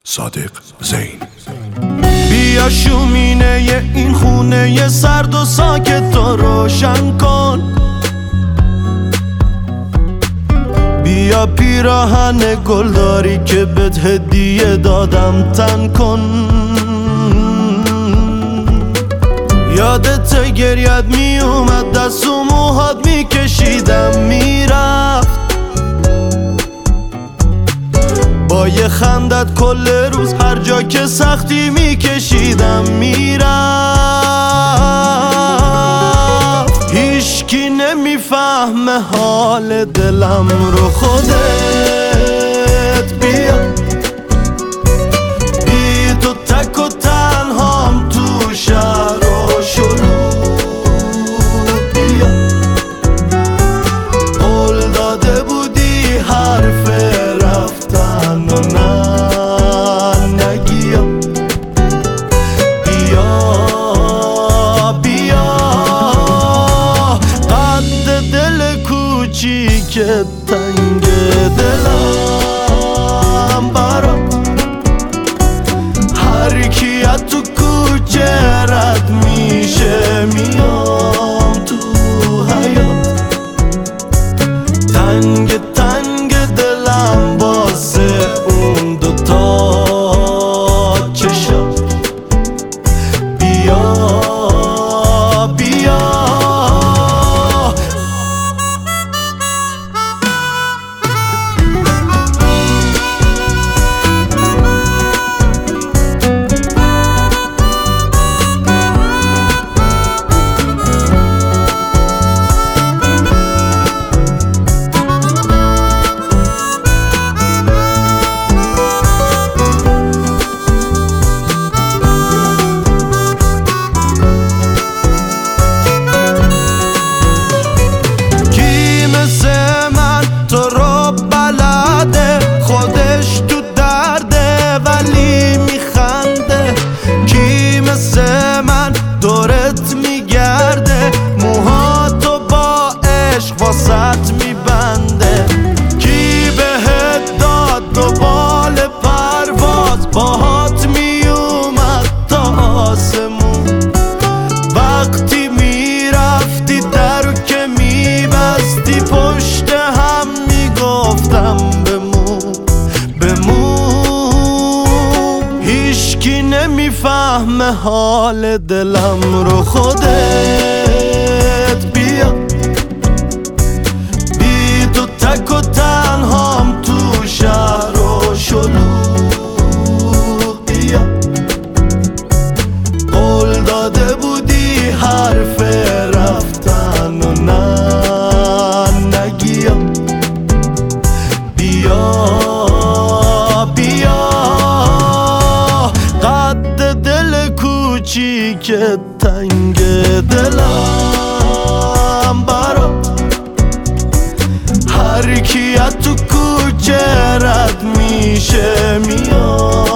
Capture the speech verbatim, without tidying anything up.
صادق زین. بیا شومینه این خونه سرد و ساکت تو روشن کن، بیا پیراهن گلداری که بهت هدیه دادم تن کن. یادت گریت می اومد دست و موهات می کشیدم میرفت، با یه خندت کل روز هر جا که سختی می کشیدم میرفت. هیچکی نمیفهمه حال دلم رو، خودت بیا بی تو تک و تنهام تو شهر و شلوغ. بیا قول داده بودی حرف رفتن و نه نگیا. بیا بیا قد دل کوچیک تنگ دلم برا هر کی از تو کوچه رد میشه میام تو حیات. تنگ تنگ دلم واسه اون دوتا چشم. بیا بیا واسط میبنده. کی بهت داد دو بال پرواز باهات میومد تا آسمون، وقتی میرفتی درو که میبستی پشت هم میگفتم بمون بمون. هیچکی نمیفهمه حال دلم رو، خودت بیا تک و تنهام تو شهر و شلوغ. بیا قول داده بودی حرف رفتن و نه نگیا. بیا بیا قد دل کوچیک تنگ دلم برا هر کی از تو کوچه رد میشه میاد.